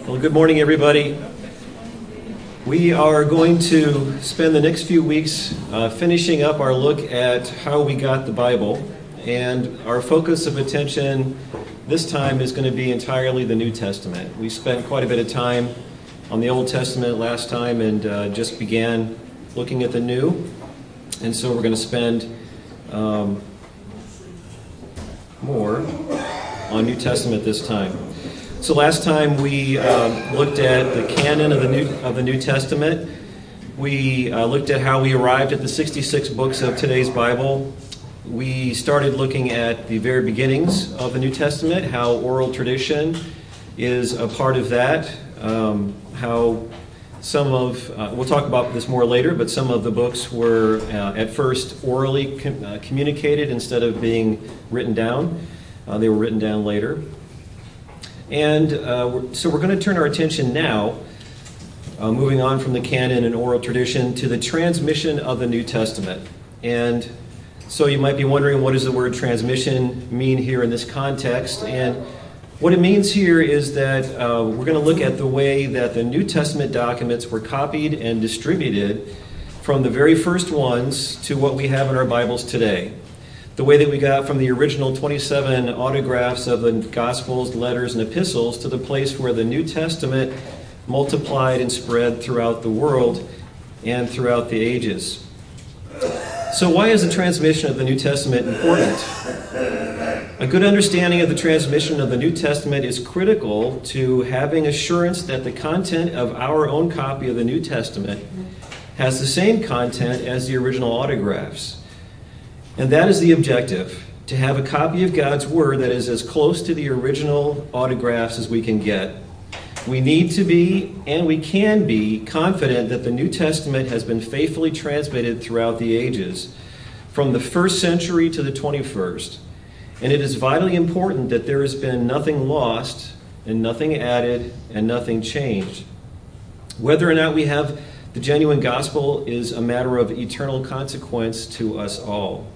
Well, good morning, everybody. We are going to spend the next few weeks finishing up our look at how we got the Bible, and our focus of attention this time is going to be entirely the New Testament. We spent quite a bit of time on the Old Testament last time and just began looking at the New, and so we're going to spend more on New Testament this time. So last time we looked at the canon of the New Testament. We looked at how we arrived at the 66 books of today's Bible. We started looking at the very beginnings of the New Testament, how oral tradition is a part of that, how some of, we'll talk about this more later, but some of the books were at first orally communicated instead of being written down. They were written down later. And so we're going to turn our attention now, moving on from the canon and oral tradition, to the transmission of the New Testament. And so you might be wondering, what does the word transmission mean here in this context? And what it means here is that we're going to look at the way that the New Testament documents were copied and distributed from the very first ones to what we have in our Bibles today. The way that we got from the original 27 autographs of the Gospels, letters, and epistles to the place where the New Testament multiplied and spread throughout the world and throughout the ages. So why is the transmission of the New Testament important? A good understanding of the transmission of the New Testament is critical to having assurance that the content of our own copy of the New Testament has the same content as the original autographs. And that is the objective, to have a copy of God's Word that is as close to the original autographs as we can get. We need to be, and we can be, confident that the New Testament has been faithfully transmitted throughout the ages, from the first century to the 21st. And it is vitally important that there has been nothing lost, and nothing added, and nothing changed. Whether or not we have the genuine gospel is a matter of eternal consequence to us all.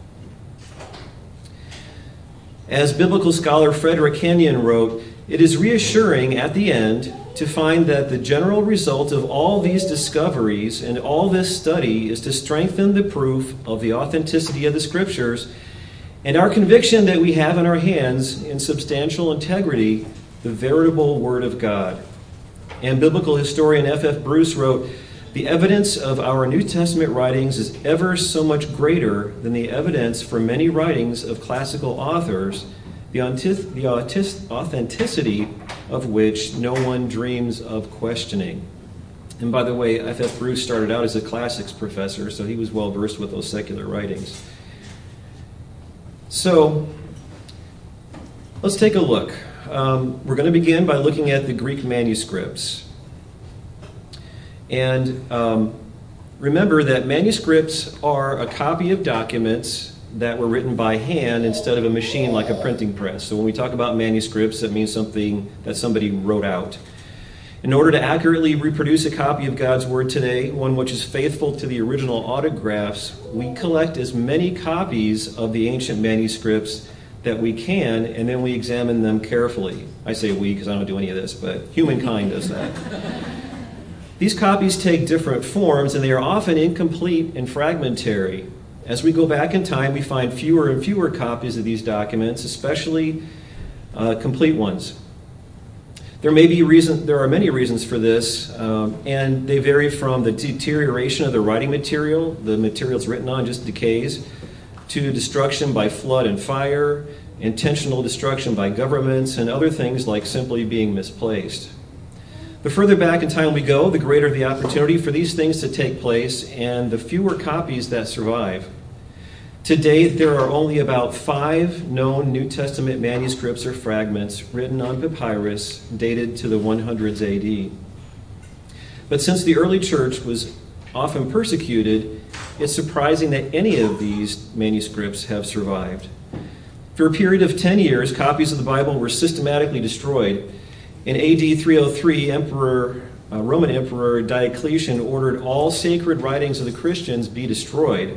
As biblical scholar Frederick Kenyon wrote, "It is reassuring at the end to find that the general result of all these discoveries and all this study is to strengthen the proof of the authenticity of the Scriptures and our conviction that we have in our hands, in substantial integrity, the veritable Word of God." And biblical historian F.F. Bruce wrote, "The evidence of our New Testament writings is ever so much greater than the evidence for many writings of classical authors, the authenticity of which no one dreams of questioning." And by the way, F.F. Bruce started out as a classics professor, so he was well versed with those secular writings. So, let's take a look. We're going to begin by looking at the Greek manuscripts. And remember that manuscripts are a copy of documents that were written by hand instead of a machine like a printing press. So when we talk about manuscripts, that means something that somebody wrote out. In order to accurately reproduce a copy of God's Word today, one which is faithful to the original autographs, we collect as many copies of the ancient manuscripts that we can, and then we examine them carefully. I say we because I don't do any of this, but humankind does that. These copies take different forms, and they are often incomplete and fragmentary. As we go back in time, we find fewer and fewer copies of these documents, especially complete ones. There are many reasons for this, and they vary from the deterioration of the writing material, the material it's written on just decays, to destruction by flood and fire, intentional destruction by governments, and other things like simply being misplaced. The further back in time we go, the greater the opportunity for these things to take place and the fewer copies that survive. To date, there are only about 5 known New Testament manuscripts or fragments written on papyrus dated to the 100s AD. But since the early church was often persecuted, it's surprising that any of these manuscripts have survived. For a period of 10 years, copies of the Bible were systematically destroyed. In AD 303, Roman Emperor Diocletian ordered all sacred writings of the Christians be destroyed.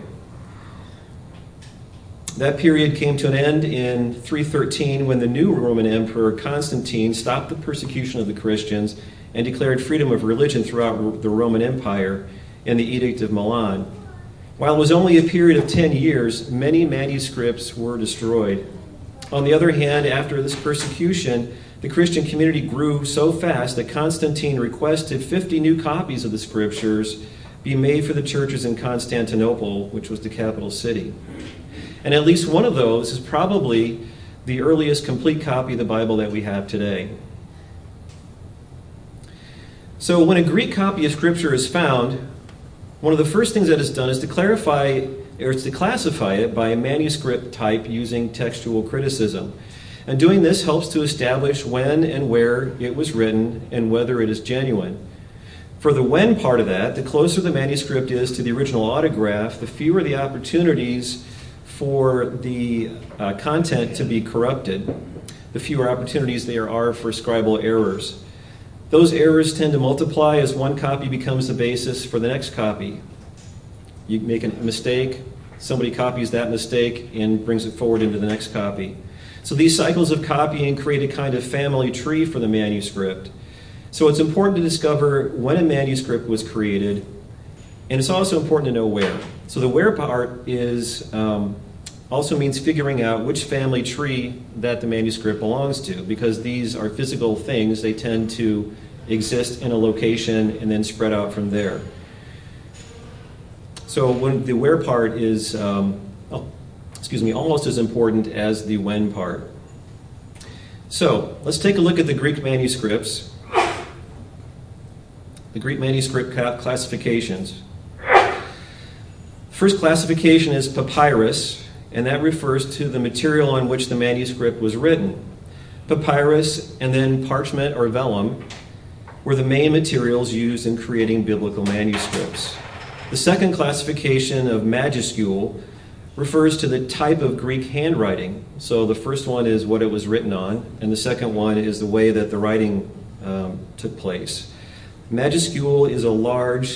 That period came to an end in 313 when the new Roman Emperor Constantine stopped the persecution of the Christians and declared freedom of religion throughout the Roman Empire in the Edict of Milan. While it was only a period of 10 years, many manuscripts were destroyed. On the other hand, after this persecution, the Christian community grew so fast that Constantine requested 50 new copies of the scriptures be made for the churches in Constantinople, which was the capital city. And at least one of those is probably the earliest complete copy of the Bible that we have today. So when a Greek copy of Scripture is found, one of the first things that is done is to clarify or to classify it by a manuscript type using textual criticism. And doing this helps to establish when and where it was written and whether it is genuine. For the when part of that, the closer the manuscript is to the original autograph, the fewer the opportunities for the content to be corrupted, the fewer opportunities there are for scribal errors. Those errors tend to multiply as one copy becomes the basis for the next copy. You make a mistake, somebody copies that mistake and brings it forward into the next copy. So these cycles of copying create a kind of family tree for the manuscript. So it's important to discover when a manuscript was created, and it's also important to know where. So the where part is also means figuring out which family tree that the manuscript belongs to, because these are physical things. They tend to exist in a location and then spread out from there. So when the where part is almost as important as the when part. So let's take a look at the Greek manuscripts. The Greek manuscript classifications. First classification is papyrus, and that refers to the material on which the manuscript was written. Papyrus and then parchment or vellum were the main materials used in creating biblical manuscripts. The second classification of majuscule refers to the type of Greek handwriting. So the first one is what it was written on, and the second one is the way that the writing took place. Majuscule is a large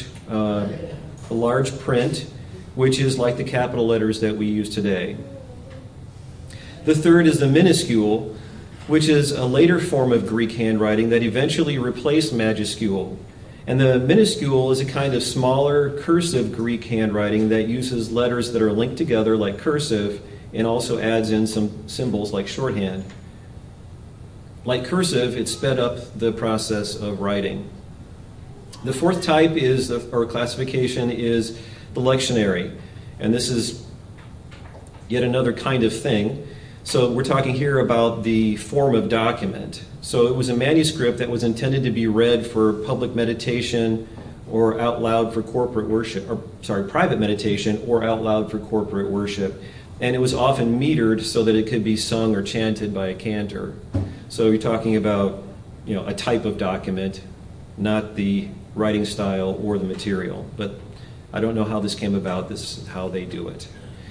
print, which is like the capital letters that we use today. The third is the minuscule, which is a later form of Greek handwriting that eventually replaced majuscule. And the minuscule is a kind of smaller cursive Greek handwriting that uses letters that are linked together like cursive and also adds in some symbols like shorthand. Like cursive, it sped up the process of writing. The fourth type or classification is the lectionary. And this is yet another kind of thing. So we're talking here about the form of document. So it was a manuscript that was intended to be read for public meditation or out loud for corporate worship, private meditation or out loud for corporate worship. And it was often metered so that it could be sung or chanted by a cantor. So you're talking about, a type of document, not the writing style or the material. But I don't know how this came about. This is how they do it.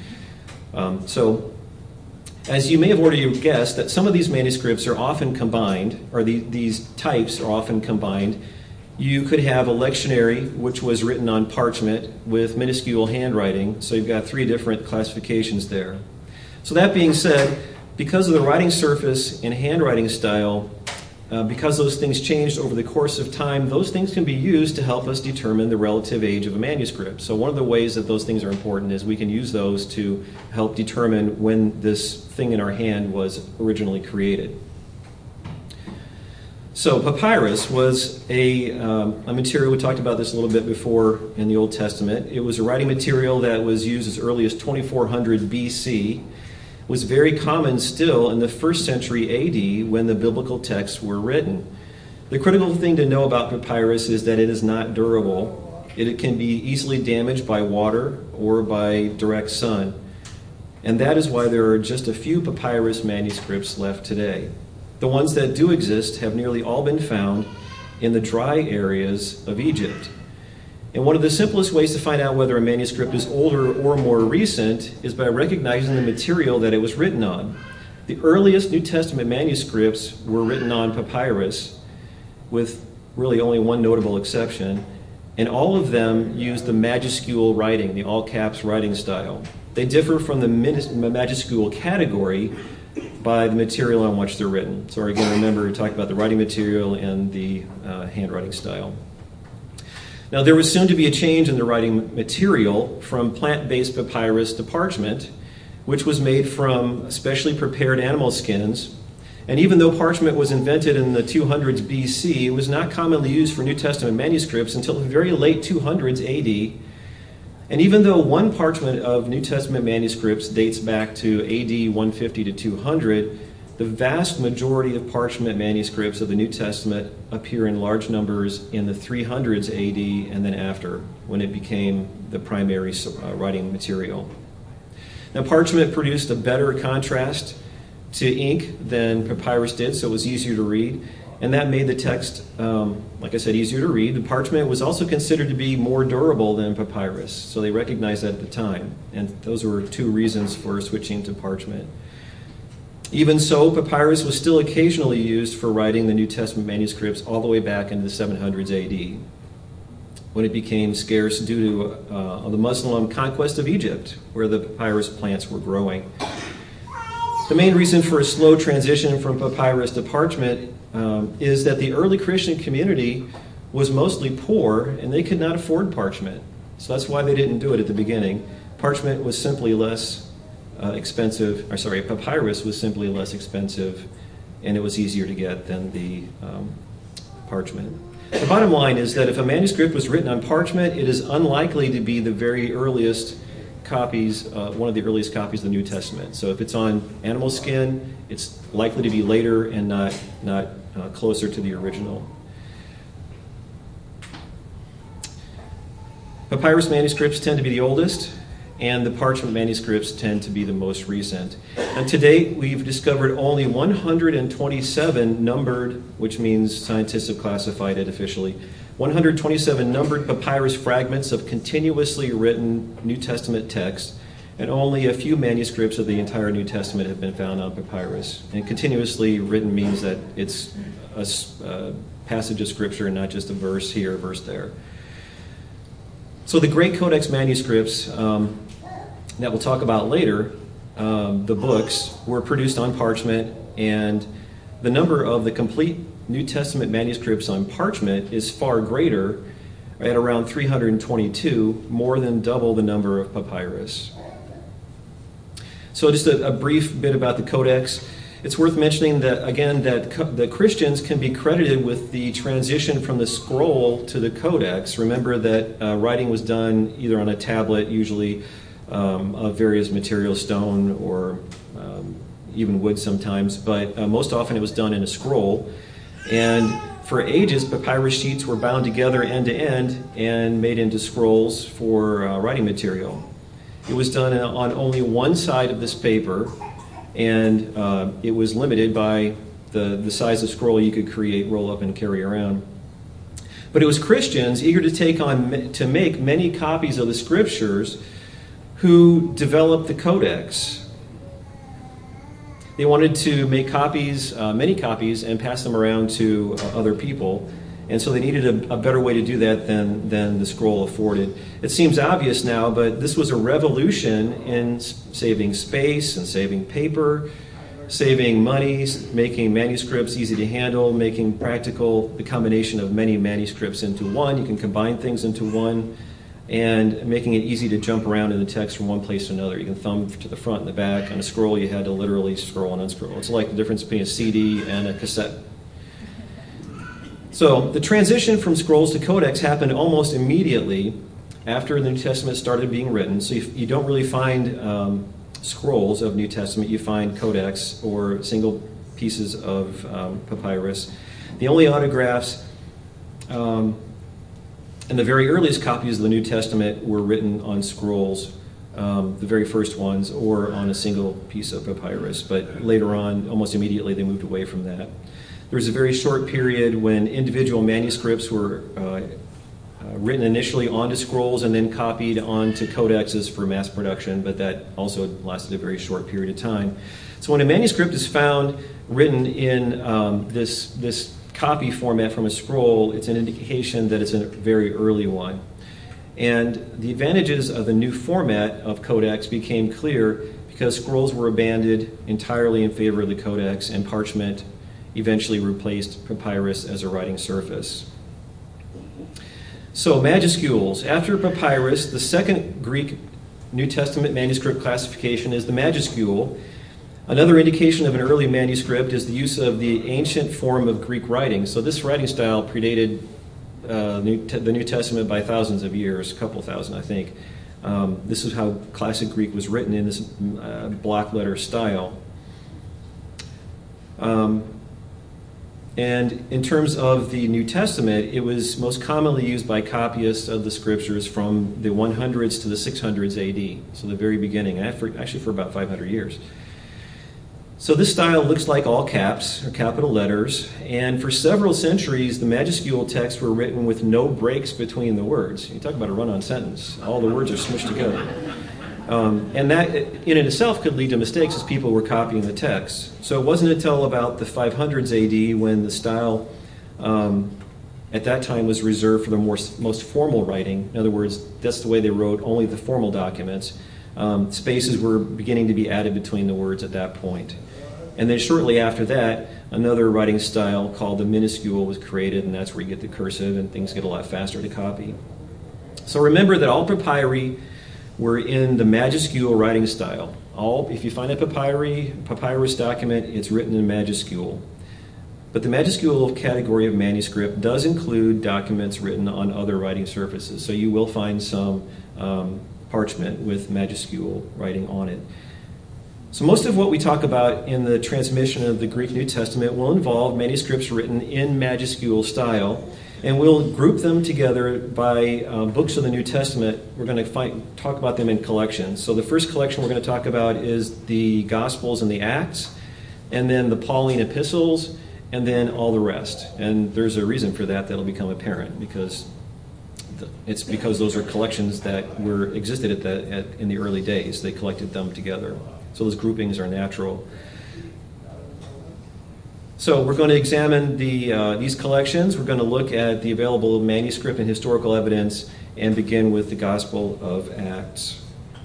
As you may have already guessed, that some of these manuscripts are often combined, or these types are often combined. You could have a lectionary, which was written on parchment with minuscule handwriting. So you've got three different classifications there. So that being said, because of the writing surface and handwriting style, because those things changed over the course of time, those things can be used to help us determine the relative age of a manuscript. So one of the ways that those things are important is we can use those to help determine when this thing in our hand was originally created. So papyrus was a material, we talked about this a little bit before in the Old Testament. It was a writing material that was used as early as 2400 BC. Was very common still in the 1st century AD when the biblical texts were written. The critical thing to know about papyrus is that it is not durable. It can be easily damaged by water or by direct sun. And that is why there are just a few papyrus manuscripts left today. The ones that do exist have nearly all been found in the dry areas of Egypt. And one of the simplest ways to find out whether a manuscript is older or more recent is by recognizing the material that it was written on. The earliest New Testament manuscripts were written on papyrus, with really only one notable exception, and all of them used the majuscule writing, the all-caps writing style. They differ from the majuscule category by the material on which they're written. So again, remember, we talked about the writing material and the handwriting style. Now, there was soon to be a change in the writing material from plant-based papyrus to parchment, which was made from specially prepared animal skins. And even though parchment was invented in the 200s BC, it was not commonly used for New Testament manuscripts until the very late 200s AD. And even though one parchment of New Testament manuscripts dates back to AD 150 to 200, the vast majority of parchment manuscripts of the New Testament appear in large numbers in the 300s AD and then after, when it became the primary writing material. Now, parchment produced a better contrast to ink than papyrus did, so it was easier to read, and that made the text, like I said, easier to read. The parchment was also considered to be more durable than papyrus, so they recognized that at the time, and those were two reasons for switching to parchment. Even so, papyrus was still occasionally used for writing the New Testament manuscripts all the way back into the 700s AD, when it became scarce due to the Muslim conquest of Egypt, where the papyrus plants were growing. The main reason for a slow transition from papyrus to parchment is that the early Christian community was mostly poor and they could not afford parchment. So that's why they didn't do it at the beginning. Parchment was simply less expensive, papyrus was simply less expensive, and it was easier to get than the parchment. The bottom line is that if a manuscript was written on parchment, it is unlikely to be the very earliest copies, one of the earliest copies of the New Testament. So if it's on animal skin, it's likely to be later and not closer to the original. Papyrus manuscripts tend to be the oldest, and the parchment manuscripts tend to be the most recent. And to date, we've discovered only 127 numbered, which means scientists have classified it officially, 127 numbered papyrus fragments of continuously written New Testament text, and only a few manuscripts of the entire New Testament have been found on papyrus. And continuously written means that it's a passage of Scripture and not just a verse here, a verse there. So the Great Codex manuscripts that we'll talk about later, the books, were produced on parchment, and the number of the complete New Testament manuscripts on parchment is far greater, at around 322, more than double the number of papyrus. So just a brief bit about the Codex. It's worth mentioning that, again, that the Christians can be credited with the transition from the scroll to the Codex. Remember that writing was done either on a tablet, usually of various materials, stone or even wood sometimes, but most often it was done in a scroll. And for ages, papyrus sheets were bound together end to end and made into scrolls for writing material. It was done on only one side of this paper, and it was limited by the size of scroll you could create, roll up, and carry around. But it was Christians eager to make many copies of the Scriptures who developed the Codex. They wanted to make copies, many copies, and pass them around to other people. And so they needed a better way to do that than the scroll afforded. It seems obvious now, but this was a revolution in saving space and saving paper, saving money, making manuscripts easy to handle, making practical the combination of many manuscripts into one. You can combine things into one, and making it easy to jump around in the text from one place to another. You can thumb to the front and the back. On a scroll, you had to literally scroll and unscroll. It's like the difference between a CD and a cassette. So the transition from scrolls to codex happened almost immediately after the New Testament started being written. So you don't really find scrolls of New Testament. You find codex or single pieces of papyrus. The only autographs and the very earliest copies of the New Testament were written on scrolls, the very first ones, or on a single piece of papyrus. But later on, almost immediately, they moved away from that. There was a very short period when individual manuscripts were written initially onto scrolls and then copied onto codexes for mass production, but that also lasted a very short period of time. So when a manuscript is found written in this copy format from a scroll, it's an indication that it's a very early one. And the advantages of the new format of codex became clear because scrolls were abandoned entirely in favor of the codex, and parchment eventually replaced papyrus as a writing surface. So, majuscules. After papyrus, the second Greek New Testament manuscript classification is the majuscule. Another indication of an early manuscript is the use of the ancient form of Greek writing. So this writing style predated the New Testament by thousands of years, a couple thousand, I think. This is how classic Greek was written, in this block letter style. And in terms of the New Testament, it was most commonly used by copyists of the scriptures from the 100s to the 600s AD, so the very beginning, actually for about 500 years. So this style looks like all caps, or capital letters, and for several centuries, the majuscule texts were written with no breaks between the words. You talk about a run-on sentence. All the words are smushed together. And that in itself could lead to mistakes as people were copying the text. So it wasn't until about the 500s AD when the style at that time was reserved for the most formal writing. In other words, that's the way they wrote only the formal documents. Spaces were beginning to be added between the words at that point. And then shortly after that, another writing style called the minuscule was created, and that's where you get the cursive and things get a lot faster to copy. So remember that all papyri were in the majuscule writing style. If you find a papyrus document, it's written in majuscule. But the majuscule category of manuscript does include documents written on other writing surfaces. So you will find some parchment with majuscule writing on it. So most of what we talk about in the transmission of the Greek New Testament will involve manuscripts written in majuscule style, and we'll group them together by books of the New Testament. We're going to talk about them in collections. So the first collection we're going to talk about is the Gospels and the Acts, and then the Pauline epistles, and then all the rest. And there's a reason for that that'll become apparent, because it's because those are collections that existed in the early days. They collected them together. So those groupings are natural. So we're going to examine these collections. We're going to look at the available manuscript and historical evidence and begin with the Gospel of Acts.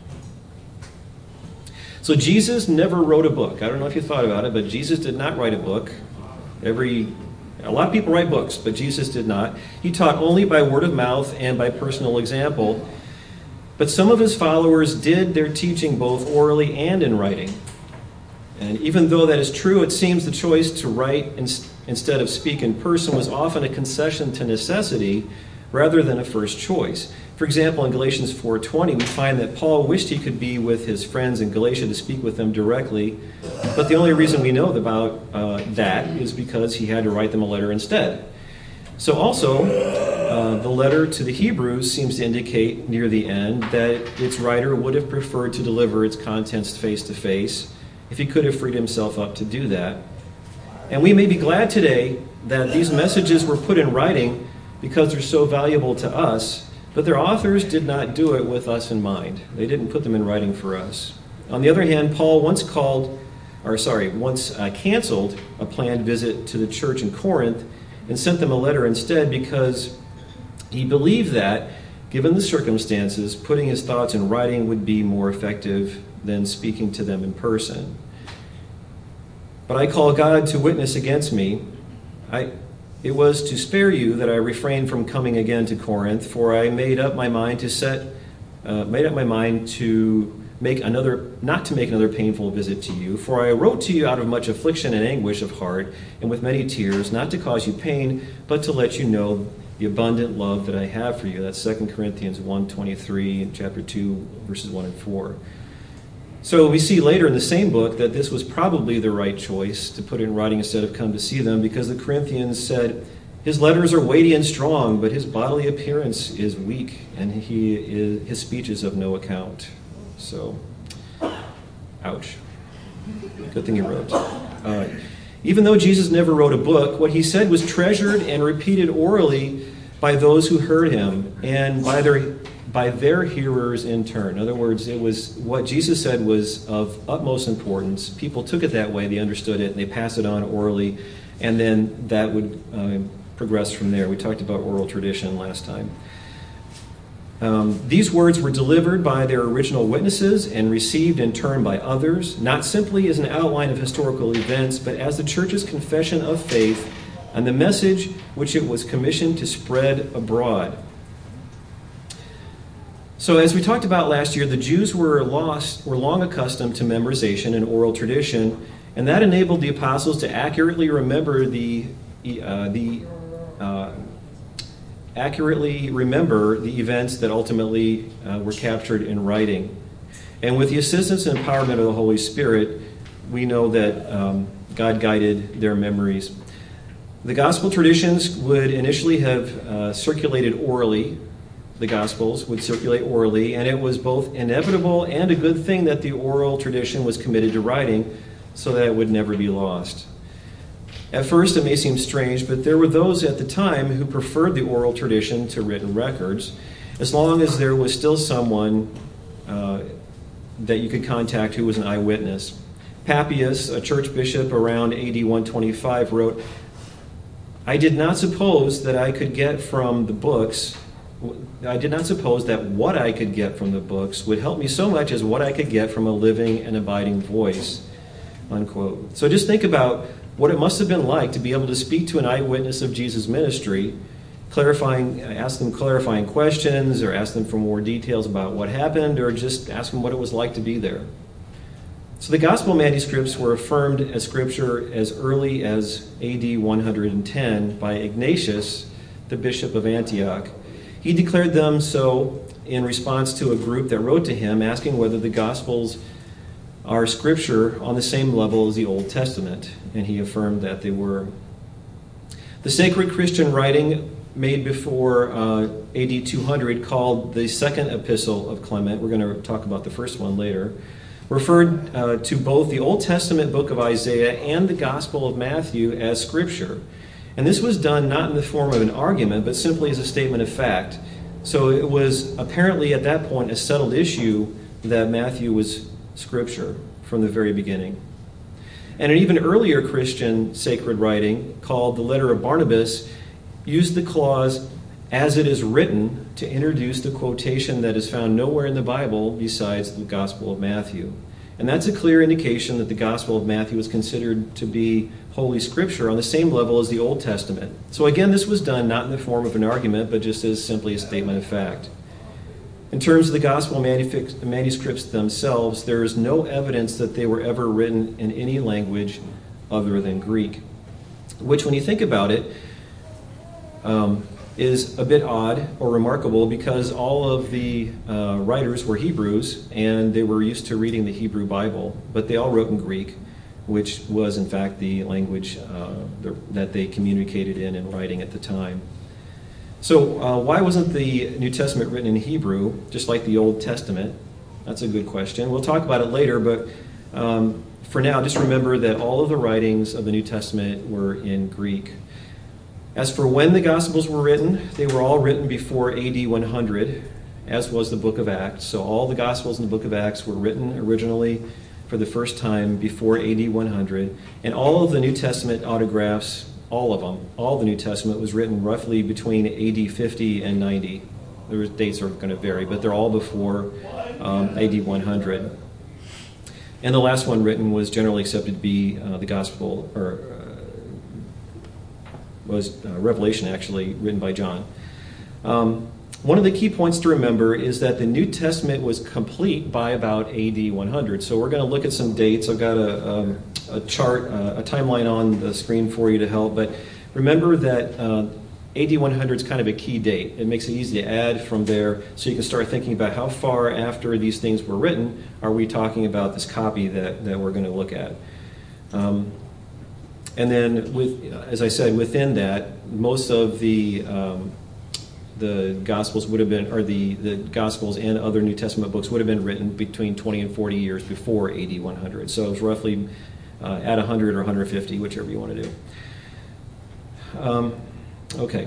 So Jesus never wrote a book. I don't know if you thought about it, but Jesus did not write a book. A lot of people write books, but Jesus did not. He taught only by word of mouth and by personal example. But some of his followers did their teaching both orally and in writing. And even though that is true, it seems the choice to write instead of speak in person was often a concession to necessity rather than a first choice. For example, in Galatians 4:20, we find that Paul wished he could be with his friends in Galatia to speak with them directly, but the only reason we know about that is because he had to write them a letter instead. So also, the letter to the Hebrews seems to indicate near the end that its writer would have preferred to deliver its contents face-to-face if he could have freed himself up to do that. And we may be glad today that these messages were put in writing because they're so valuable to us, but their authors did not do it with us in mind. They didn't put them in writing for us. On the other hand, Paul once canceled a planned visit to the church in Corinth and sent them a letter instead because he believed that, given the circumstances, putting his thoughts in writing would be more effective than speaking to them in person. But I call God to witness against me. It was to spare you that I refrained from coming again to Corinth, for I made up my mind to not to make another painful visit to you. For I wrote to you out of much affliction and anguish of heart, and with many tears, not to cause you pain, but to let you know the abundant love that I have for you. That's 2 Corinthians 1:23 and chapter 2, verses 1 and 4. So we see later in the same book that this was probably the right choice to put in writing instead of come to see them, because the Corinthians said, his letters are weighty and strong, but his bodily appearance is weak, and his speech is of no account. So, ouch. Good thing he wrote. Even though Jesus never wrote a book, what he said was treasured and repeated orally by those who heard him and by their hearers in turn. In other words, it was what Jesus said was of utmost importance. People took it that way, they understood it, and they passed it on orally, and then that would progress from there. We talked about oral tradition last time. These words were delivered by their original witnesses and received in turn by others, not simply as an outline of historical events, but as the church's confession of faith and the message which it was commissioned to spread abroad. So as we talked about last year, the Jews were long accustomed to memorization and oral tradition, and that enabled the apostles to accurately remember the events that ultimately were captured in writing. And with the assistance and empowerment of the Holy Spirit, we know that God guided their memories. The gospel traditions would initially have circulated orally. The Gospels would circulate orally, and it was both inevitable and a good thing that the oral tradition was committed to writing so that it would never be lost. At first, it may seem strange, but there were those at the time who preferred the oral tradition to written records, as long as there was still someone that you could contact who was an eyewitness. Papias, a church bishop around AD 125, wrote, I did not suppose that what I could get from the books would help me so much as what I could get from a living and abiding voice. Unquote. So just think about what it must have been like to be able to speak to an eyewitness of Jesus' ministry, ask them clarifying questions, or ask them for more details about what happened, or just ask them what it was like to be there. So the gospel manuscripts were affirmed as scripture as early as AD 110 by Ignatius, the bishop of Antioch. He declared them so in response to a group that wrote to him asking whether the Gospels are scripture on the same level as the Old Testament, and he affirmed that they were. The sacred Christian writing made before AD 200, called the Second Epistle of Clement, we're going to talk about the first one later, referred to both the Old Testament book of Isaiah and the Gospel of Matthew as scripture. And this was done not in the form of an argument, but simply as a statement of fact. So it was apparently at that point a settled issue that Matthew was scripture from the very beginning. And an even earlier Christian sacred writing, called the Letter of Barnabas, used the clause, as it is written, to introduce the quotation that is found nowhere in the Bible besides the Gospel of Matthew. And that's a clear indication that the Gospel of Matthew was considered to be Holy Scripture on the same level as the Old Testament. So again, this was done not in the form of an argument, but just as simply a statement of fact. In terms of the Gospel manuscripts themselves, there is no evidence that they were ever written in any language other than Greek, which, when you think about it, is a bit odd or remarkable, because all of the writers were Hebrews and they were used to reading the Hebrew Bible, but they all wrote in Greek, which was in fact the language that they communicated in writing at the time. So why wasn't the New Testament written in Hebrew, just like the Old Testament? That's a good question. We'll talk about it later, but for now, just remember that all of the writings of the New Testament were in Greek. As for when the Gospels were written, they were all written before AD 100, as was the book of Acts. So all the Gospels in the book of Acts were written originally for the first time before AD 100. And all of the New Testament autographs, all of them, all the New Testament was written roughly between AD 50 and 90. Their dates are going to vary, but they're all before AD 100. And the last one written was generally accepted to be the Gospel, was Revelation, actually, written by John. One of the key points to remember is that the New Testament was complete by about AD 100. So we're going to look at some dates. I've got a chart, a timeline on the screen for you to help. But remember that AD 100 is kind of a key date. It makes it easy to add from there, so you can start thinking about how far after these things were written are we talking about this copy that we're going to look at. And then, as I said, within that, most of the Gospels would have been, or the Gospels and other New Testament books would have been written between 20 and 40 years before AD 100. So it was roughly at 100 or 150, whichever you want to do. Okay.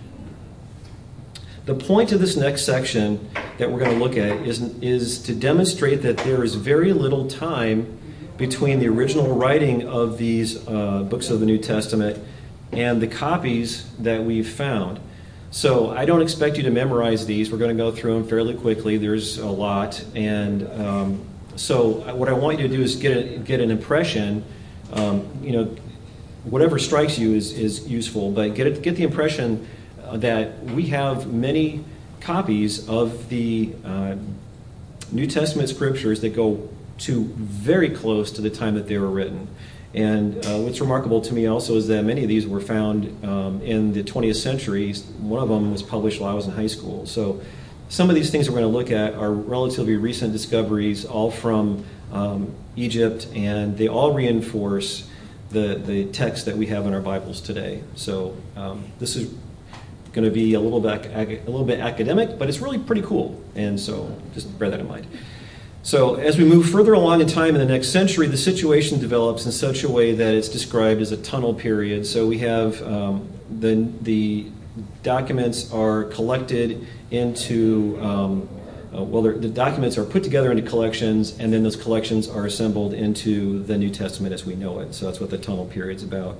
The point of this next section that we're going to look at is to demonstrate that there is very little time between the original writing of these books of the New Testament and the copies that we've found. So I don't expect you to memorize these. We're going to go through them fairly quickly. There's a lot. And so what I want you to do is get an impression. Whatever strikes you is useful, but get the impression that we have many copies of the New Testament scriptures that go to very close to the time that they were written. And what's remarkable to me also is that many of these were found in the 20th century. One of them was published while I was in high school. So some of these things we're going to look at are relatively recent discoveries, all from Egypt, and they all reinforce the text that we have in our Bibles today. So this is going to be a little bit academic, but it's really pretty cool. And so just bear that in mind. So as we move further along in time in the next century, the situation develops in such a way that it's described as a tunnel period. So we have the documents are collected into, the documents are put together into collections, and then those collections are assembled into the New Testament as we know it. So that's what the tunnel period's about.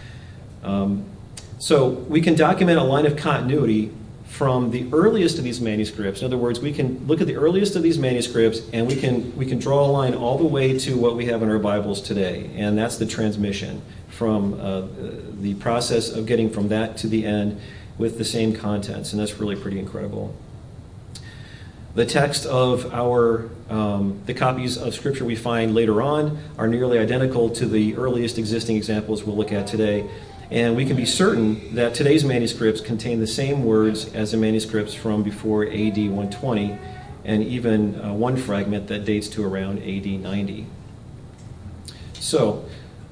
So we can document a line of continuity from the earliest of these manuscripts. In other words, we can look at the earliest of these manuscripts, and we can draw a line all the way to what we have in our Bibles today, and that's the transmission from the process of getting from that to the end with the same contents, and that's really pretty incredible. The text of the copies of Scripture we find later on are nearly identical to the earliest existing examples we'll look at today. And we can be certain that today's manuscripts contain the same words as the manuscripts from before AD 120, and even one fragment that dates to around AD 90. So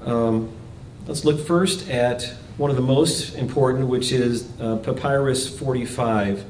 let's look first at one of the most important, which is Papyrus 45.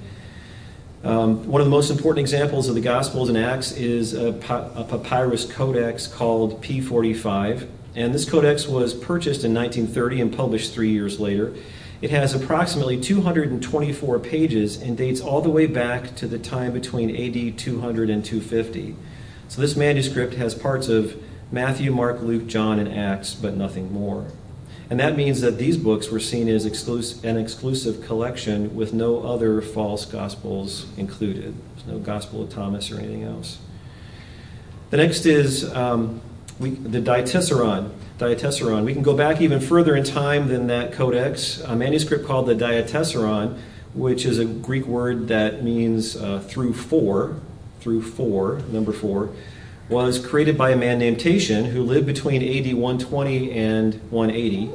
One of the most important examples of the Gospels and Acts is a papyrus codex called P45. And this codex was purchased in 1930 and published 3 years later. It has approximately 224 pages and dates all the way back to the time between AD 200 and 250. So this manuscript has parts of Matthew, Mark, Luke, John, and Acts, but nothing more. And that means that these books were seen as an exclusive collection with no other false gospels included. There's no Gospel of Thomas or anything else. The next is the Diatessaron. We can go back even further in time than that codex. A manuscript called the Diatessaron, which is a Greek word that means through four, number 4, was created by a man named Tatian who lived between AD 120 and 180.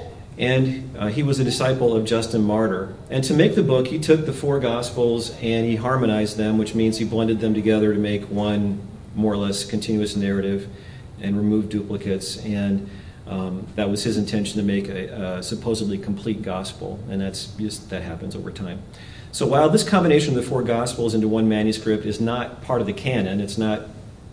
And he was a disciple of Justin Martyr. And to make the book, he took the 4 Gospels and he harmonized them, which means he blended them together to make one more or less continuous narrative and remove duplicates, and that was his intention, to make a supposedly complete gospel, and that happens over time. So while this combination of the 4 Gospels into one manuscript is not part of the canon, it's not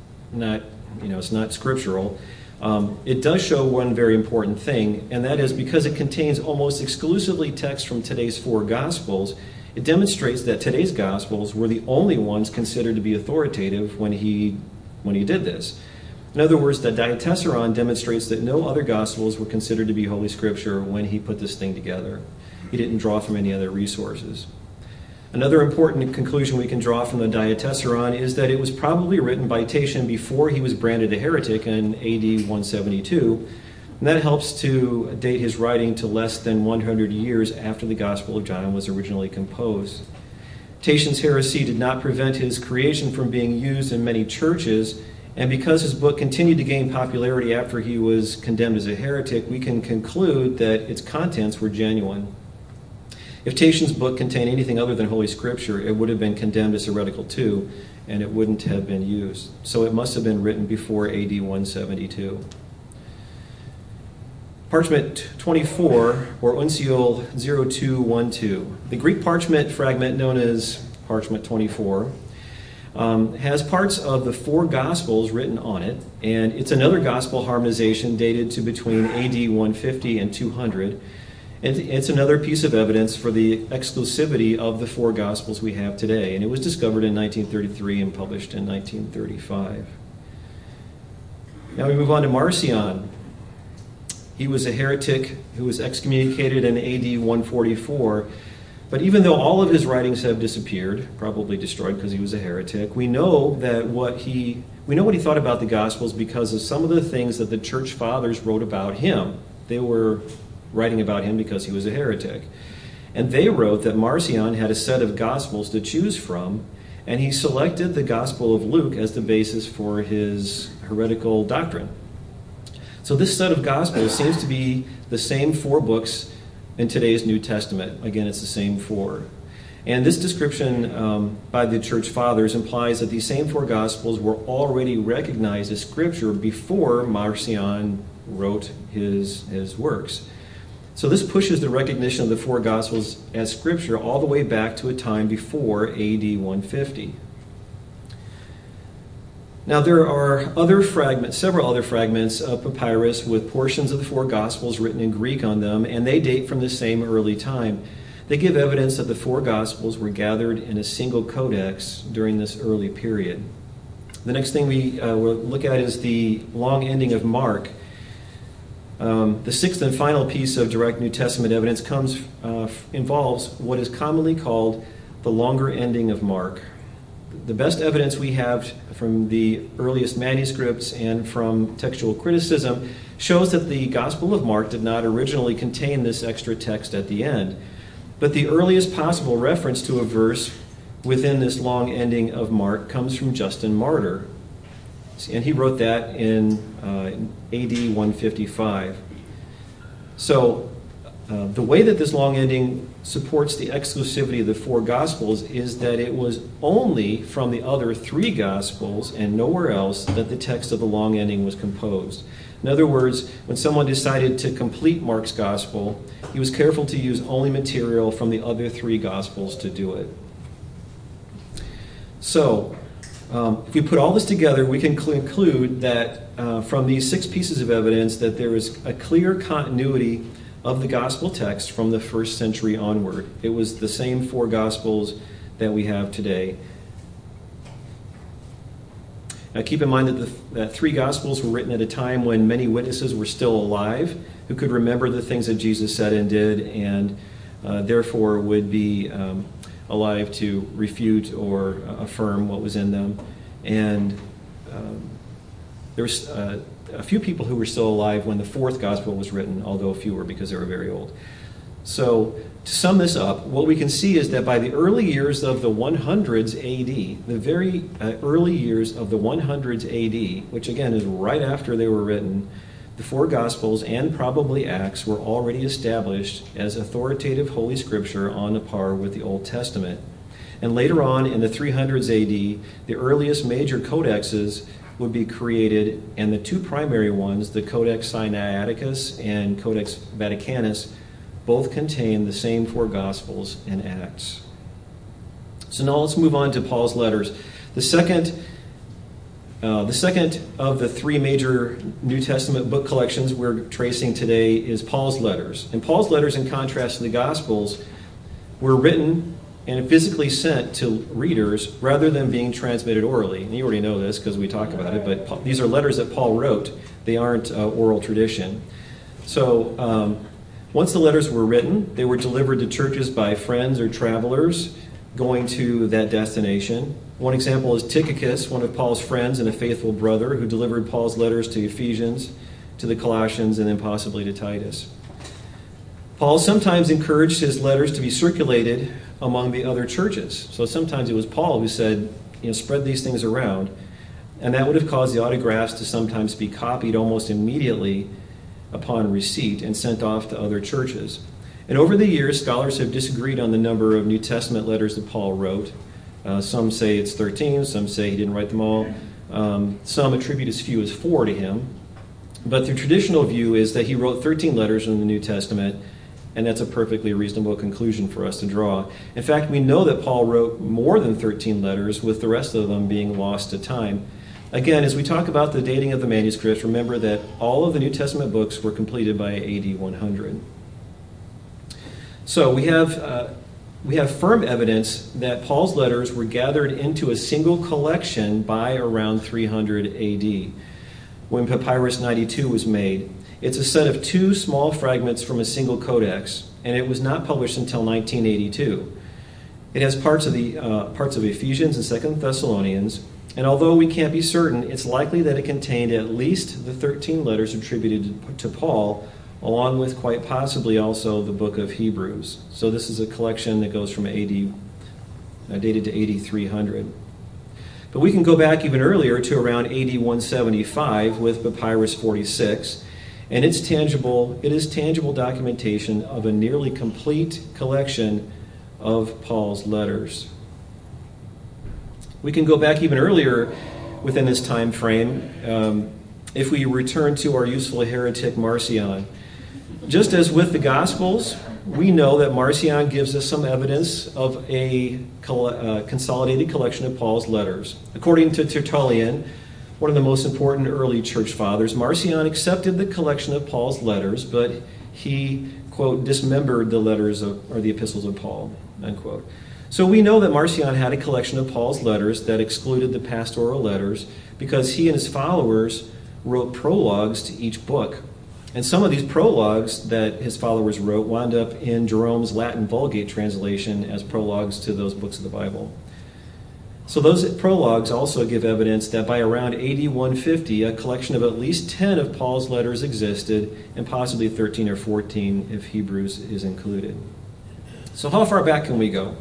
scriptural, it does show one very important thing, and that is because it contains almost exclusively text from today's 4 Gospels, it demonstrates that today's Gospels were the only ones considered to be authoritative when he did this. In other words, the Diatessaron demonstrates that no other Gospels were considered to be Holy Scripture when he put this thing together. He didn't draw from any other resources. Another important conclusion we can draw from the Diatessaron is that it was probably written by Tatian before he was branded a heretic in AD 172, and that helps to date his writing to less than 100 years after the Gospel of John was originally composed. Tatian's heresy did not prevent his creation from being used in many churches, and because his book continued to gain popularity after he was condemned as a heretic, we can conclude that its contents were genuine. If Tatian's book contained anything other than Holy Scripture, it would have been condemned as heretical too, and it wouldn't have been used. So it must have been written before AD 172. Parchment 24, or Uncial 0212. The Greek parchment fragment known as Parchment 24 has parts of the 4 Gospels written on it, and it's another Gospel harmonization dated to between AD 150 and 200. And it's another piece of evidence for the exclusivity of the 4 Gospels we have today, and it was discovered in 1933 and published in 1935. Now we move on to Marcion. He was a heretic who was excommunicated in AD 144. But even though all of his writings have disappeared, probably destroyed because he was a heretic, we know what he thought about the Gospels because of some of the things that the church fathers wrote about him. They were writing about him because he was a heretic. And they wrote that Marcion had a set of Gospels to choose from, and he selected the Gospel of Luke as the basis for his heretical doctrine. So this set of Gospels seems to be the same 4 books in today's New Testament. Again, it's the same 4. And this description by the church fathers implies that these same 4 Gospels were already recognized as Scripture before Marcion wrote his works. So this pushes the recognition of the 4 Gospels as Scripture all the way back to a time before AD 150. Now there are several other fragments of papyrus with portions of the 4 Gospels written in Greek on them, and they date from the same early time. They give evidence that the 4 Gospels were gathered in a single codex during this early period. The next thing we will look at is the long ending of Mark. The 6th and final piece of direct New Testament evidence involves what is commonly called the longer ending of Mark. The best evidence we have from the earliest manuscripts and from textual criticism shows that the Gospel of Mark did not originally contain this extra text at the end. But the earliest possible reference to a verse within this long ending of Mark comes from Justin Martyr. And he wrote that in AD 155. So the way that this long ending supports the exclusivity of the 4 Gospels is that it was only from the other 3 Gospels and nowhere else that the text of the long ending was composed. In other words, when someone decided to complete Mark's Gospel, he was careful to use only material from the other 3 Gospels to do it. So, if we put all this together, we can conclude that from these 6 pieces of evidence that there is a clear continuity of the gospel text from the 1st century onward. It was the same 4 Gospels that we have today. Now keep in mind that 3 Gospels were written at a time when many witnesses were still alive who could remember the things that Jesus said and did, and therefore would be alive to refute or affirm what was in them. And there's a few people who were still alive when the 4th Gospel was written, although fewer because they were very old. So to sum this up, what we can see is that by the early years of the 100s AD, the very early years of the 100s AD, which again is right after they were written, the 4 Gospels and probably Acts were already established as authoritative Holy Scripture on a par with the Old Testament. And later on in the 300s AD, the earliest major codexes would be created, and the 2 primary ones, the Codex Sinaiticus and Codex Vaticanus, both contain the same 4 Gospels and Acts. So now let's move on to Paul's letters. The second of the 3 major New Testament book collections we're tracing today is Paul's letters. And Paul's letters, in contrast to the Gospels, were written and physically sent to readers rather than being transmitted orally. And you already know this because we talk about it, but these are letters that Paul wrote. They aren't oral tradition. So once the letters were written, they were delivered to churches by friends or travelers going to that destination. One example is Tychicus, one of Paul's friends and a faithful brother, who delivered Paul's letters to Ephesians, to the Colossians, and then possibly to Titus. Paul sometimes encouraged his letters to be circulated among the other churches. So sometimes it was Paul who said, spread these things around. And that would have caused the autographs to sometimes be copied almost immediately upon receipt and sent off to other churches. And over the years, scholars have disagreed on the number of New Testament letters that Paul wrote. Some say it's 13, some say he didn't write them all. Some attribute as few as 4 to him. But the traditional view is that he wrote 13 letters in the New Testament, and that's a perfectly reasonable conclusion for us to draw. In fact, we know that Paul wrote more than 13 letters, with the rest of them being lost to time. Again, as we talk about the dating of the manuscripts, remember that all of the New Testament books were completed by AD 100. So we have firm evidence that Paul's letters were gathered into a single collection by around 300 AD, when Papyrus 92 was made. It's a set of 2 small fragments from a single codex. and it was not published until 1982. It has parts of Ephesians and 2 Thessalonians, and although we can't be certain, it's likely that it contained at least the 13 letters attributed to Paul, along with quite possibly also the book of Hebrews. So this is a collection that goes from dated to AD 300. But we can go back even earlier to around AD 175 with Papyrus 46, and it is tangible documentation of a nearly complete collection of Paul's letters. We can go back even earlier within this time frame if we return to our useful heretic Marcion. Just as with the Gospels, we know that Marcion gives us some evidence of a consolidated collection of Paul's letters. According to Tertullian, one of the most important early church fathers, Marcion accepted the collection of Paul's letters, but he, quote, dismembered the letters or the epistles of Paul, unquote. So we know that Marcion had a collection of Paul's letters that excluded the pastoral letters because he and his followers wrote prologues to each book. And some of these prologues that his followers wrote wound up in Jerome's Latin Vulgate translation as prologues to those books of the Bible. So those prologues also give evidence that by around AD 150, a collection of at least 10 of Paul's letters existed, and possibly 13 or 14 if Hebrews is included. So how far back can we go?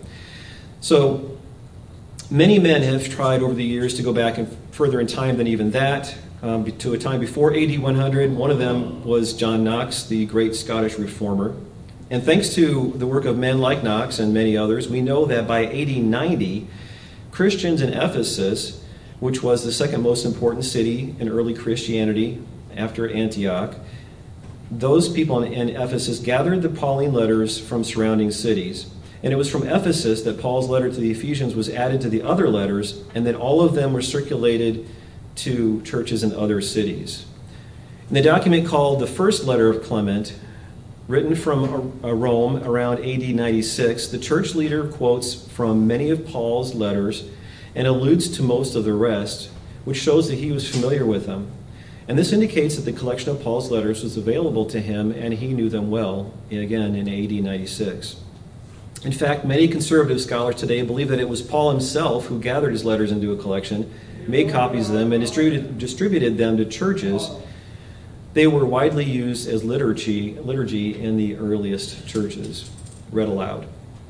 So many men have tried over the years to go back and further in time than even that, to a time before AD 100. One of them was John Knox, the great Scottish reformer. And thanks to the work of men like Knox and many others, we know that by AD 90, Christians in Ephesus, which was the second most important city in early Christianity after Antioch, those people in Ephesus gathered the Pauline letters from surrounding cities. And it was from Ephesus that Paul's letter to the Ephesians was added to the other letters, and that all of them were circulated to churches in other cities. In the document called the First Letter of Clement, written from Rome around AD 96, the church leader quotes from many of Paul's letters and alludes to most of the rest, which shows that he was familiar with them. And this indicates that the collection of Paul's letters was available to him and he knew them well, again in AD 96. In fact, many conservative scholars today believe that it was Paul himself who gathered his letters into a collection, made copies of them, and distributed them to churches. They were widely used as liturgy in the earliest churches, read aloud.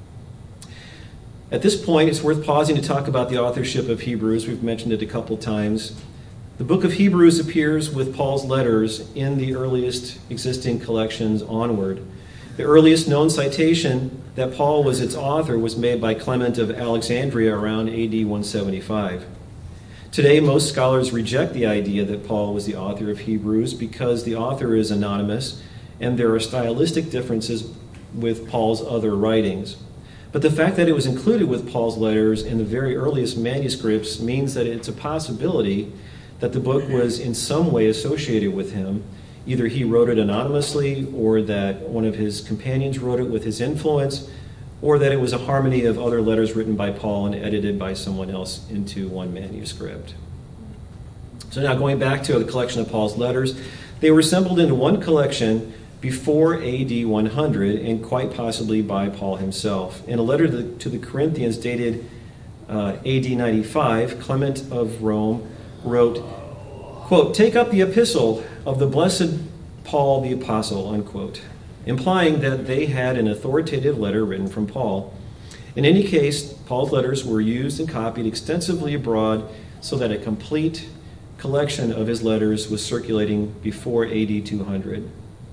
At this point, it's worth pausing to talk about the authorship of Hebrews. We've mentioned it a couple times. The book of Hebrews appears with Paul's letters in the earliest existing collections onward. The earliest known citation that Paul was its author was made by Clement of Alexandria around AD 175. Today, most scholars reject the idea that Paul was the author of Hebrews because the author is anonymous and there are stylistic differences with Paul's other writings. But the fact that it was included with Paul's letters in the very earliest manuscripts means that it's a possibility that the book was in some way associated with him. Either he wrote it anonymously, or that one of his companions wrote it with his influence, or that it was a harmony of other letters written by Paul and edited by someone else into one manuscript. So now going back to the collection of Paul's letters, they were assembled into one collection before AD 100 and quite possibly by Paul himself. In a letter to the Corinthians dated AD 95, Clement of Rome wrote, quote, "Take up the epistle of the blessed Paul the Apostle," unquote, implying that they had an authoritative letter written from Paul. In any case, Paul's letters were used and copied extensively abroad so that a complete collection of his letters was circulating before AD 200.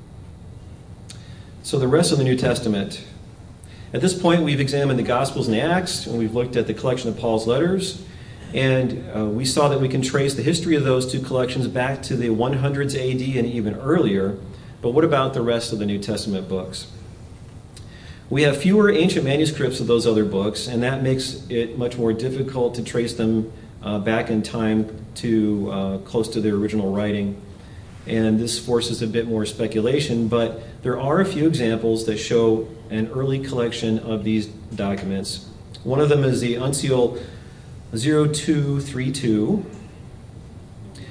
So the rest of the New Testament. At this point, we've examined the Gospels and the Acts, and we've looked at the collection of Paul's letters, and we saw that we can trace the history of those two collections back to the 100s AD and even earlier. But what about the rest of the New Testament books? We have fewer ancient manuscripts of those other books, and that makes it much more difficult to trace them back in time to close to their original writing. And this forces a bit more speculation, but there are a few examples that show an early collection of these documents. One of them is the Uncial 0232,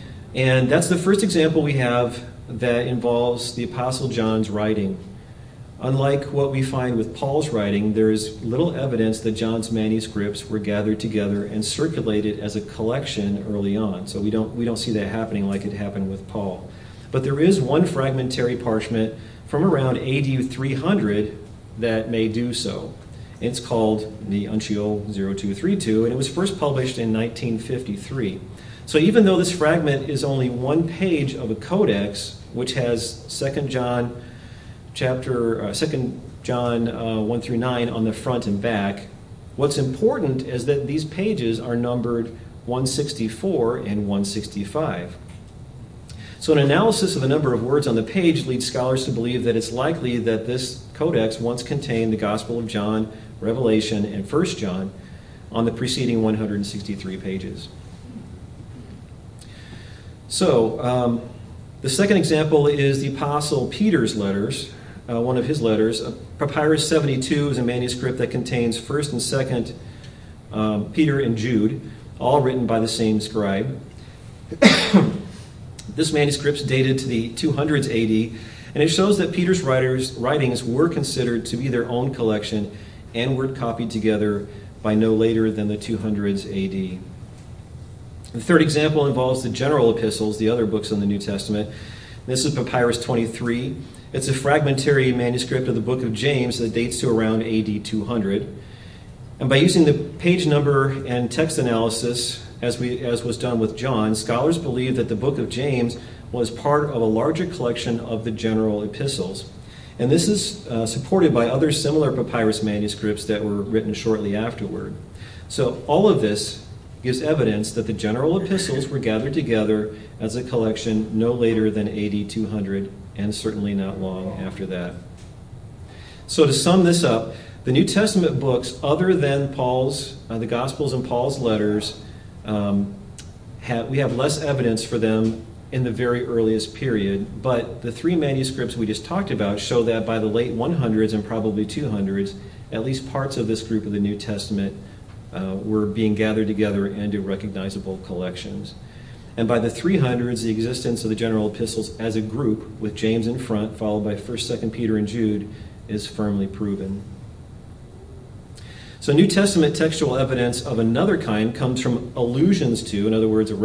and that's the first example we have that involves the Apostle John's writing. Unlike what we find with Paul's writing, there is little evidence that John's manuscripts were gathered together and circulated as a collection early on. So we don't see that happening like it happened with Paul. But there is one fragmentary parchment from around AD 300 that may do so. It's called the Uncial 0232, and it was first published in 1953. So even though this fragment is only one page of a codex, which has 2 John 1 through 9 on the front and back, what's important is that these pages are numbered 164 and 165. So an analysis of the number of words on the page leads scholars to believe that it's likely that this codex once contained the Gospel of John, Revelation, and 1 John on the preceding 163 pages. So the second example is the Apostle Peter's letters. One of his letters. Papyrus 72 is a manuscript that contains 1st and 2nd Peter and Jude, all written by the same scribe. This manuscript is dated to the 200s AD, and it shows that Peter's writings were considered to be their own collection and were copied together by no later than the 200s AD. The third example involves the general epistles, the other books in the New Testament. This is Papyrus 23. It's a fragmentary manuscript of the book of James that dates to around AD 200. And by using the page number and text analysis, as was done with John, scholars believe that the book of James was part of a larger collection of the general epistles. And this is supported by other similar papyrus manuscripts that were written shortly afterward. So all of this gives evidence that the general epistles were gathered together as a collection no later than AD 200, and certainly not long after that. So to sum this up, the New Testament books, other than the Gospels and Paul's letters, we have less evidence for them in the very earliest period, but the three manuscripts we just talked about show that by the late 100s and probably 200s, at least parts of this group of the New Testament were being gathered together into recognizable collections. And by the 300s, the existence of the general epistles as a group, with James in front, followed by 1st, 2nd Peter, and Jude, is firmly proven. So New Testament textual evidence of another kind comes from allusions to, in other words,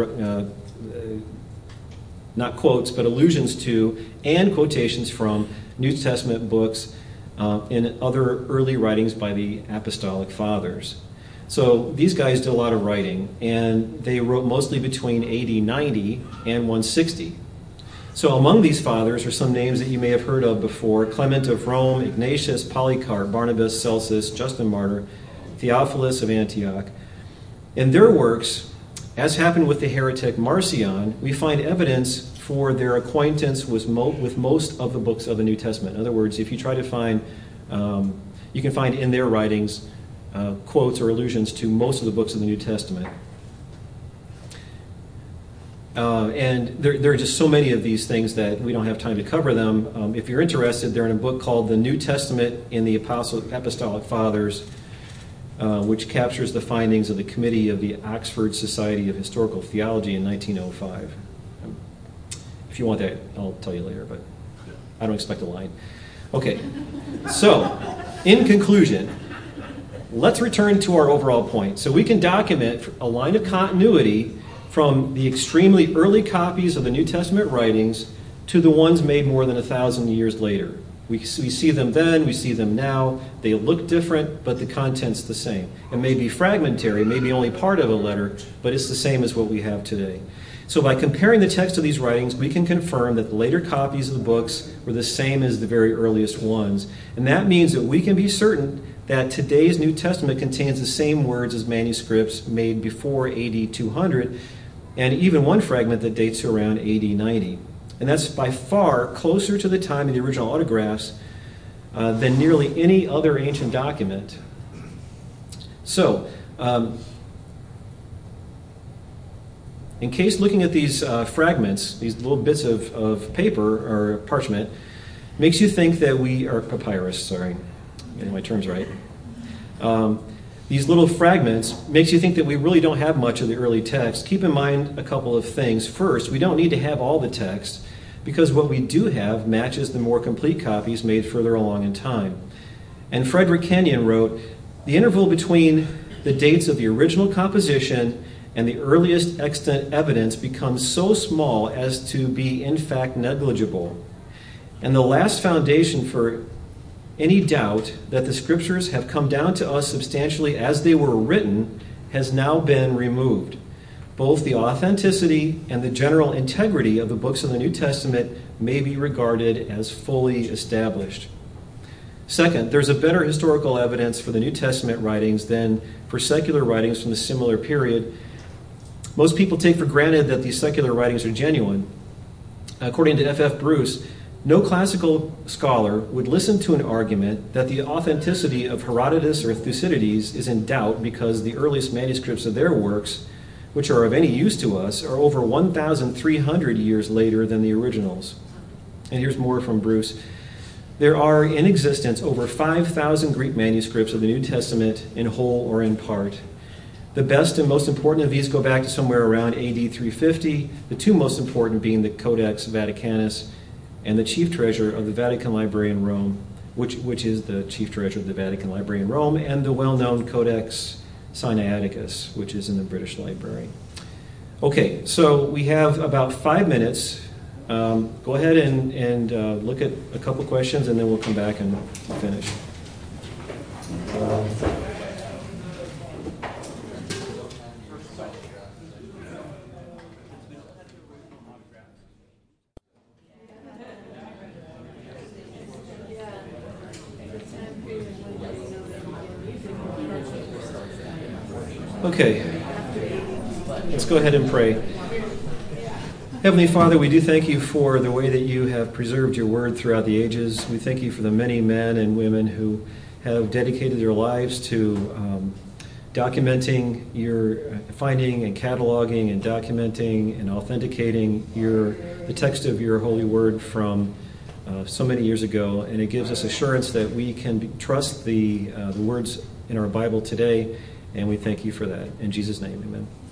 not quotes, but allusions to and quotations from New Testament books in other early writings by the Apostolic Fathers. So these guys did a lot of writing, and they wrote mostly between AD 90 and 160. So among these fathers are some names that you may have heard of before: Clement of Rome, Ignatius, Polycarp, Barnabas, Celsus, Justin Martyr, Theophilus of Antioch. In their works, as happened with the heretic Marcion, we find evidence for their acquaintance with most of the books of the New Testament. In other words, if you try to find, you can find in their writings quotes or allusions to most of the books of the New Testament. And there are just so many of these things that we don't have time to cover them. If you're interested, they're in a book called The New Testament in the Apostolic Fathers, which captures the findings of the Committee of the Oxford Society of Historical Theology in 1905. If you want that, I'll tell you later, but I don't expect a line. Okay, so in conclusion, let's return to our overall point. So we can document a line of continuity from the extremely early copies of the New Testament writings to the ones made more than 1,000 years later. We see them then, we see them now. They look different, but the content's the same. It may be fragmentary, maybe only part of a letter, but it's the same as what we have today. So by comparing the text of these writings, we can confirm that the later copies of the books were the same as the very earliest ones. And that means that we can be certain that today's New Testament contains the same words as manuscripts made before AD 200, and even one fragment that dates to around AD 90. And that's by far closer to the time of the original autographs than nearly any other ancient document. So, in case looking at these fragments, these little bits of paper or parchment, makes you think that we are papyrus, sorry, getting my terms right. These little fragments makes you think that we really don't have much of the early text. Keep in mind a couple of things. First, we don't need to have all the text, because what we do have matches the more complete copies made further along in time. And Frederick Kenyon wrote, "The interval between the dates of the original composition and the earliest extant evidence becomes so small as to be in fact negligible. And the last foundation for any doubt that the scriptures have come down to us substantially as they were written has now been removed. Both the authenticity and the general integrity of the books of the New Testament may be regarded as fully established." Second, there's a better historical evidence for the New Testament writings than for secular writings from the similar period. Most people take for granted that these secular writings are genuine. According to F.F. Bruce, no classical scholar would listen to an argument that the authenticity of Herodotus or Thucydides is in doubt because the earliest manuscripts of their works, which are of any use to us, are over 1,300 years later than the originals. And here's more from Bruce. There are in existence over 5,000 Greek manuscripts of the New Testament in whole or in part. The best and most important of these go back to somewhere around AD 350, the two most important being the Codex Vaticanus and the chief treasure of the Vatican Library in Rome, which is the chief treasure of the Vatican Library in Rome, and the well-known Codex Sinaiticus, which is in the British Library. Okay, so we have about 5 minutes. Go ahead and look at a couple questions, and then we'll come back and finish. Okay, let's go ahead and pray. Heavenly Father, we do thank you for the way that you have preserved your word throughout the ages. We thank you for the many men and women who have dedicated their lives to documenting your finding and cataloging and documenting and authenticating the text of your holy word from so many years ago. And it gives us assurance that we can trust the words in our Bible today. And we thank you for that. In Jesus' name, amen.